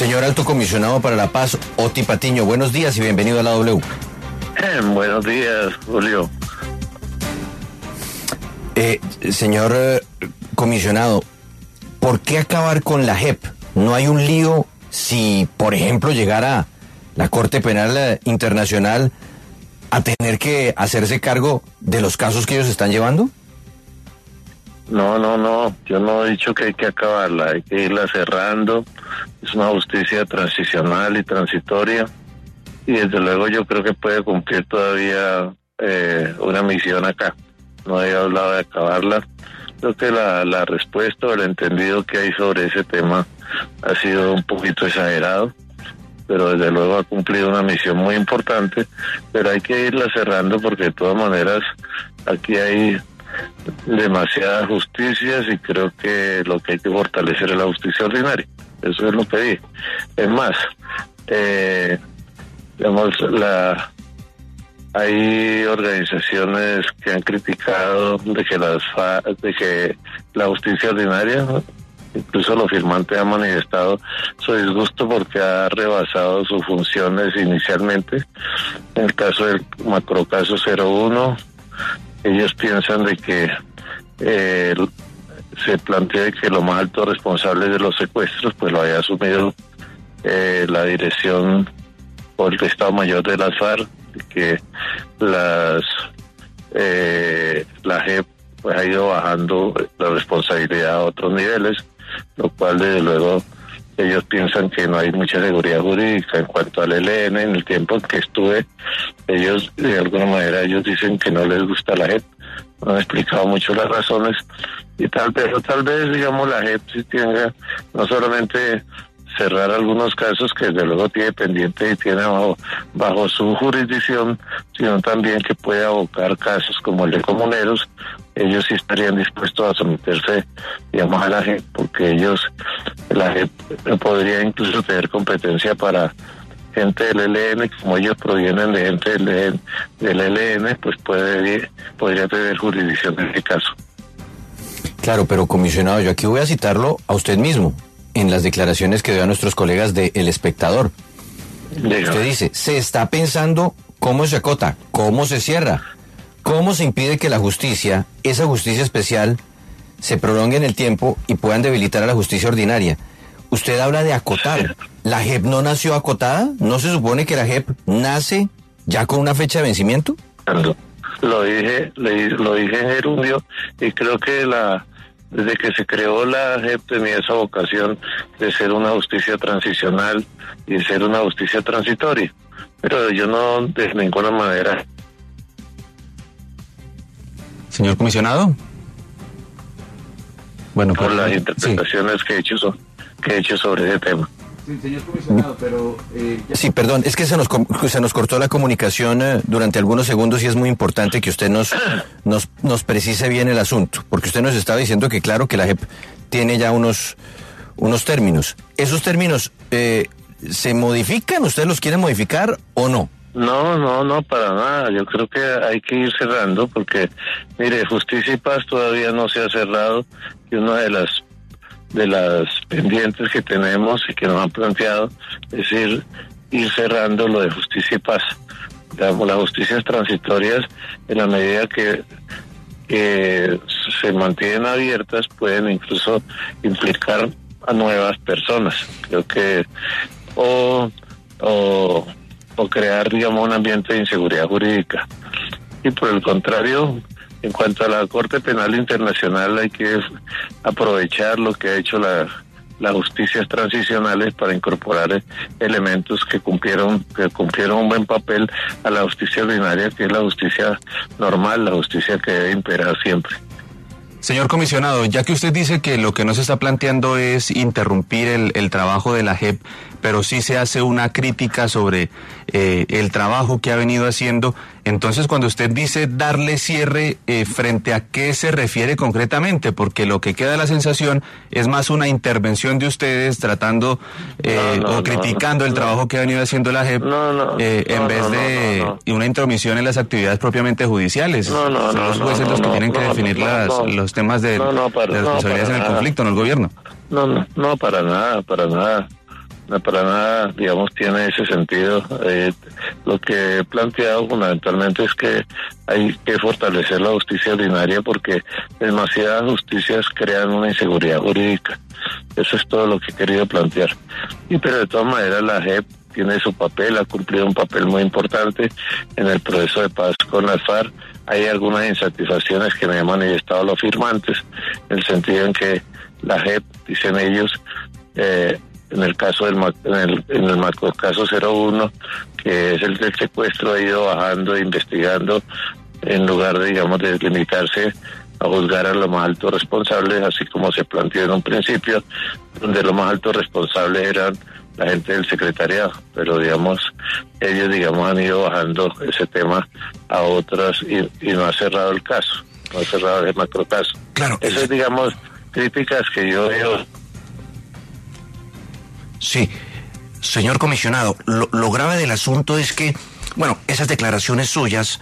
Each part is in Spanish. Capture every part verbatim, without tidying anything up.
Señor Alto Comisionado para la Paz, Oti Patiño, buenos días y bienvenido a la W. Eh, buenos días, Julio. Eh, señor eh, comisionado, ¿por qué acabar con la J E P? ¿No hay un lío si, por ejemplo, llegara la Corte Penal Internacional a tener que hacerse cargo de los casos que ellos están llevando? No, no, no, yo no he dicho que hay que acabarla, hay que irla cerrando. Es una justicia transicional y transitoria, y desde luego yo creo que puede cumplir todavía eh, una misión acá. No he hablado de acabarla. Creo que la, la respuesta o el entendido que hay sobre ese tema ha sido un poquito exagerado, pero desde luego ha cumplido una misión muy importante, pero hay que irla cerrando porque de todas maneras aquí hay demasiadas justicias y creo que lo que hay que fortalecer es la justicia ordinaria. Eso es lo que dije. Es más, eh, digamos, la hay organizaciones que han criticado de que las fa, de que la justicia ordinaria, incluso los firmantes han manifestado su disgusto porque ha rebasado sus funciones inicialmente. En el caso del macrocaso cero uno, ellos piensan de que eh, se plantea que lo más alto responsable de los secuestros pues lo haya asumido eh, la dirección o el Estado Mayor de las FARC, que las eh, la J E P pues ha ido bajando la responsabilidad a otros niveles, lo cual desde luego ellos piensan que no hay mucha seguridad jurídica. En cuanto al E L N, en el tiempo en que estuve, ellos de alguna manera ellos dicen que no les gusta la J E P, no han explicado mucho las razones, y tal vez, tal vez digamos la J E P sí tenga no solamente cerrar algunos casos que desde luego tiene pendiente y tiene bajo, bajo su jurisdicción, sino también que puede abocar casos como el de comuneros. Ellos sí estarían dispuestos a someterse, digamos, a la J E P, porque ellos, la J E P podría incluso tener competencia para gente del E L N, como ellos provienen de gente del, del E L N, pues puede podría tener jurisdicción en este caso. Claro, pero comisionado, yo aquí voy a citarlo a usted mismo, en las declaraciones que dio a nuestros colegas de El Espectador. Dígame. Usted dice, se está pensando cómo se acota, cómo se cierra, cómo se impide que la justicia, esa justicia especial, se prolongue en el tiempo y puedan debilitar a la justicia ordinaria. Usted habla de acotar. ¿La J E P no nació acotada? ¿No se supone que la J E P nace ya con una fecha de vencimiento? Lo dije, lo dije en gerundio, y creo que la desde que se creó la J E P tenía esa vocación de ser una justicia transicional y de ser una justicia transitoria, pero yo no de ninguna manera. Señor comisionado. Bueno, por pues, las interpretaciones sí. que he hecho so, que he hecho sobre ese tema. Sí, señor comisionado, pero... Eh, ya... Sí, perdón, es que se nos se nos cortó la comunicación eh, durante algunos segundos y es muy importante que usted nos, nos, nos precise bien el asunto, porque usted nos estaba diciendo que claro que la J E P tiene ya unos, unos términos. ¿Esos términos eh, se modifican? ¿Ustedes los quieren modificar o no? No, no, no, para nada. Yo creo que hay que ir cerrando porque, mire, Justicia y Paz todavía no se ha cerrado, y una de las de las pendientes que tenemos y que nos han planteado es ir, ir cerrando lo de Justicia y Paz. Digamos, las justicias transitorias, en la medida que, que se mantienen abiertas, pueden incluso implicar a nuevas personas. Creo que o, o, o crear, digamos, un ambiente de inseguridad jurídica. Y por el contrario, en cuanto a la Corte Penal Internacional, hay que aprovechar lo que ha hecho la, las justicias transicionales para incorporar elementos que cumplieron, que cumplieron un buen papel a la justicia ordinaria, que es la justicia normal, la justicia que debe imperar siempre. Señor comisionado, ya que usted dice que lo que no se está planteando es interrumpir el, el trabajo de la J E P, pero sí se hace una crítica sobre eh, el trabajo que ha venido haciendo, entonces cuando usted dice darle cierre, eh, ¿frente a qué se refiere concretamente? Porque lo que queda la sensación es más una intervención de ustedes tratando eh, no, no, o criticando no, el no, trabajo que ha venido haciendo la J E P no, no, eh, en no, vez no, de no, no, no. una intromisión en las actividades propiamente judiciales. No, no, Son no, los jueces no, los que no, tienen no, que definir no, las, no, los temas de, no, no, para, de responsabilidades no, en el nada. conflicto, no el gobierno. No, no, no, para nada, para nada. no, para nada, digamos, tiene ese sentido. Eh, lo que he planteado fundamentalmente es que hay que fortalecer la justicia ordinaria porque demasiadas justicias crean una inseguridad jurídica. Eso es todo lo que he querido plantear. Y pero de todas maneras la J E P tiene su papel, ha cumplido un papel muy importante en el proceso de paz con las FARC. Hay algunas insatisfacciones que me han manifestado los firmantes, en el sentido en que la J E P, dicen ellos, eh, en el caso del en el, en el macrocaso cero uno, que es el del secuestro, ha ido bajando, investigando, en lugar de, digamos, de limitarse a juzgar a los más altos responsables, así como se planteó en un principio, donde los más altos responsables eran la gente del secretariado, pero digamos, ellos digamos han ido bajando ese tema a otras y, y no ha cerrado el caso, no ha cerrado el macrocaso. Claro. Eso es, digamos, críticas que yo veo. Sí, señor comisionado, lo, lo grave del asunto es que, bueno, esas declaraciones suyas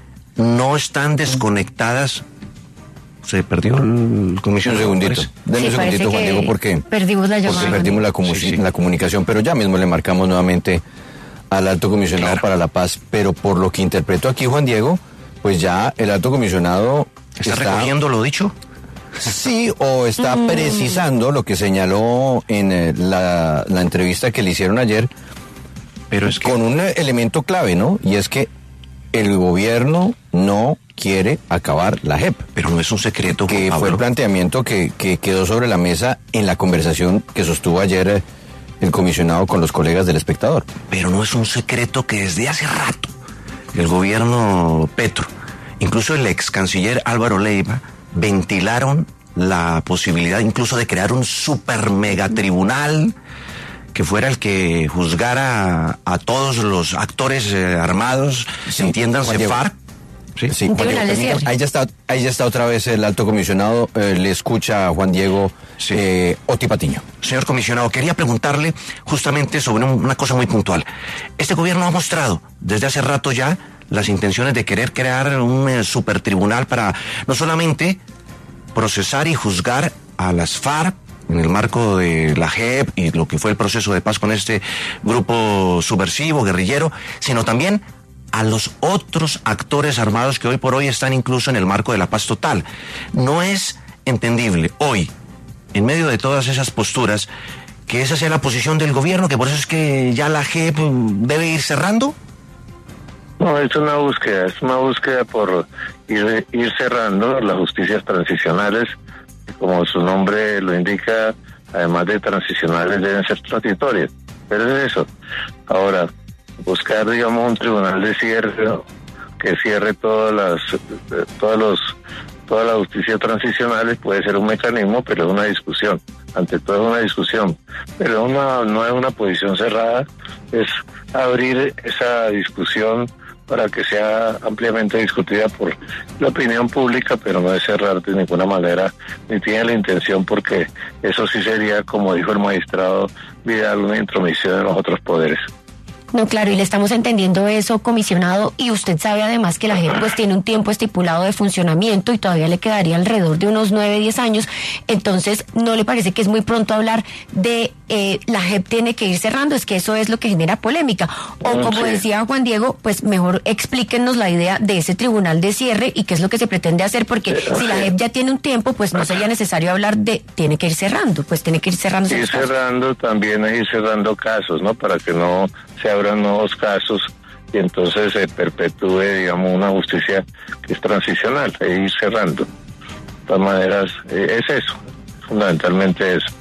no están desconectadas. Se perdió el comisionado. Un segundito, denme Sí, un segundito, Juan Diego, porque perdimos la llamada. porque perdimos la, comu- Sí, sí. la comunicación, pero ya mismo le marcamos nuevamente al alto comisionado Claro. para la paz, pero por lo que interpreto aquí, Juan Diego, pues ya el alto comisionado ¿Está recogiendo lo dicho? Sí, o está Mm. precisando lo que señaló en eh, la, la entrevista que le hicieron ayer, Pero es que... con un elemento clave, ¿no? Y es que el gobierno no quiere acabar la J E P, Pero no es un secreto, que Juan fue el Pablo. planteamiento que, que quedó sobre la mesa en la conversación que sostuvo ayer eh, el comisionado con los colegas del Espectador. Pero no es un secreto que desde hace rato el gobierno Petro, incluso el ex canciller Álvaro Leiva, ventilaron la posibilidad incluso de crear un super mega tribunal que fuera el que juzgara a, a todos los actores eh, armados, Sí, entiéndanse Juan Diego. FARC. Sí. Sí, Un Juan Diego, tribunal de permítame, cierre. ahí ya está, ahí ya está otra vez el alto comisionado, eh, le escucha a Juan Diego Sí. eh, Oti Patiño. Señor comisionado, quería preguntarle justamente sobre un- una cosa muy puntual. Este gobierno ha mostrado desde hace rato ya las intenciones de querer crear un eh, supertribunal para no solamente procesar y juzgar a las FARC en el marco de la J E P y lo que fue el proceso de paz con este grupo subversivo, guerrillero, sino también a los otros actores armados que hoy por hoy están incluso en el marco de la paz total. No es entendible hoy, en medio de todas esas posturas, que esa sea la posición del gobierno, que por eso es que ya la J E P debe ir cerrando. No, es una búsqueda, es una búsqueda por ir, ir cerrando las justicias transicionales, que como su nombre lo indica, además de transicionales deben ser transitorias, pero es eso. Ahora, buscar, digamos, un tribunal de cierre que cierre todas las, eh, todos los, todas las justicias transicionales puede ser un mecanismo, pero es una discusión. Ante todo es una discusión, pero una, no es una posición cerrada, es abrir esa discusión para que sea ampliamente discutida por la opinión pública, pero no es cerrar de ninguna manera, ni tiene la intención, porque eso sí sería, como dijo el magistrado Vidal, una intromisión en los otros poderes. No, claro, y le estamos entendiendo eso, comisionado, y usted sabe además que la J E P pues tiene un tiempo estipulado de funcionamiento y todavía le quedaría alrededor de unos nueve, diez años, entonces, ¿no le parece que es muy pronto hablar de eh, la J E P tiene que ir cerrando? Es que eso es lo que genera polémica. O como Sí. decía Juan Diego, pues mejor explíquenos la idea de ese tribunal de cierre y qué es lo que se pretende hacer, porque Sí, si la sí. J E P ya tiene un tiempo, pues no sería necesario hablar de tiene que ir cerrando, pues tiene que ir cerrando Ir esos casos. cerrando también es ir cerrando casos, ¿no? Para que no se abran nuevos casos y entonces se perpetúe, digamos, una justicia que es transicional, e ir cerrando. De todas maneras, eh, es eso, fundamentalmente eso.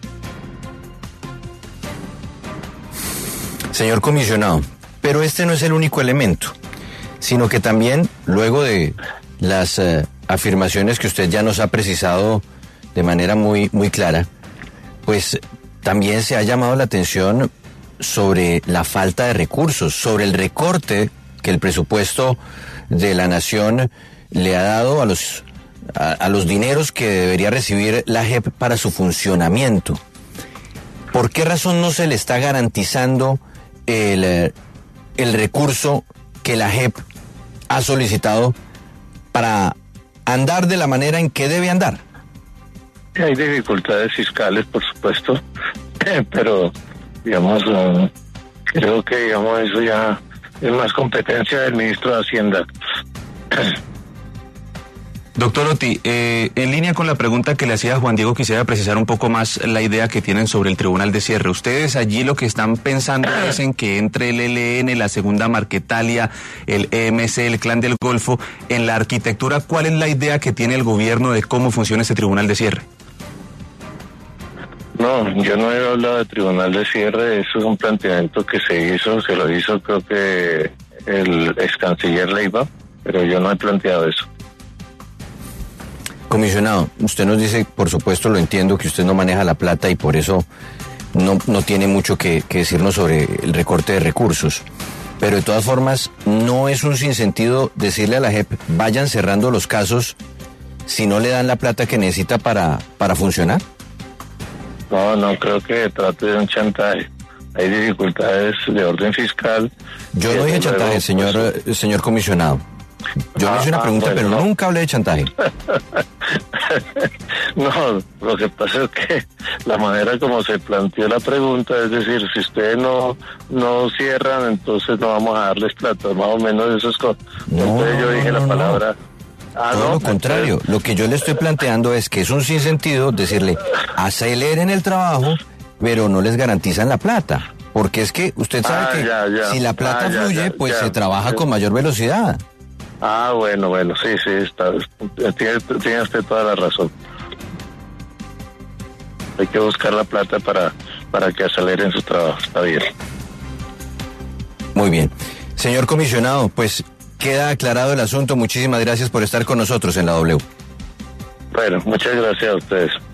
Señor comisionado, pero este no es el único elemento, sino que también, luego de las eh, afirmaciones que usted ya nos ha precisado de manera muy, muy clara, pues también se ha llamado la atención sobre la falta de recursos, sobre el recorte que el presupuesto de la nación le ha dado a los, a, a los dineros que debería recibir la J E P para su funcionamiento. ¿Por qué razón no se le está garantizando el, eh, el recurso que la J E P ha solicitado para andar de la manera en que debe andar? Hay dificultades fiscales, por supuesto, pero digamos, um, creo que, digamos, eso ya es más competencia del ministro de Hacienda. Doctor Oti, eh, en línea con la pregunta que le hacía Juan Diego, quisiera precisar un poco más la idea que tienen sobre el tribunal de cierre. Ustedes allí lo que están pensando es en que entre el E L N, la Segunda Marquetalia, el E M C, el Clan del Golfo, en la arquitectura, ¿cuál es la idea que tiene el gobierno de cómo funciona ese tribunal de cierre? No, yo no he hablado de tribunal de cierre, eso es un planteamiento que se hizo, se lo hizo creo que el ex canciller Leiva, pero yo no he planteado eso. Comisionado, usted nos dice, por supuesto lo entiendo, que usted no maneja la plata y por eso no, no tiene mucho que, que decirnos sobre el recorte de recursos. Pero de todas formas, no es un sinsentido decirle a la J E P, vayan cerrando los casos si no le dan la plata que necesita para, para funcionar. No, no creo que trate de un chantaje. Hay dificultades de orden fiscal. Yo no dije chantaje, señor, pues, señor comisionado. Yo le hice una pregunta, ah, bueno, pero no. nunca hablé de chantaje. No, lo que pasa es que la manera como se planteó la pregunta, es decir, si ustedes no no cierran, entonces no vamos a darles plata, más o menos eso es cosas. No, entonces yo dije no, la palabra... No. Ah, Todo no, lo contrario, entonces... lo que yo le estoy planteando es que es un sinsentido decirle, aceleren el trabajo, pero no les garantizan la plata. Porque es que usted sabe ah, que ya, ya. si la plata ah, fluye, ya, ya, pues ya, se trabaja ya. con mayor velocidad. Ah, bueno, bueno, sí, sí, está, tiene, tiene usted toda la razón. Hay que buscar la plata para, para que aceleren su trabajo, está bien. Muy bien. Señor comisionado, pues queda aclarado el asunto. Muchísimas gracias por estar con nosotros en la W. Bueno, muchas gracias a ustedes.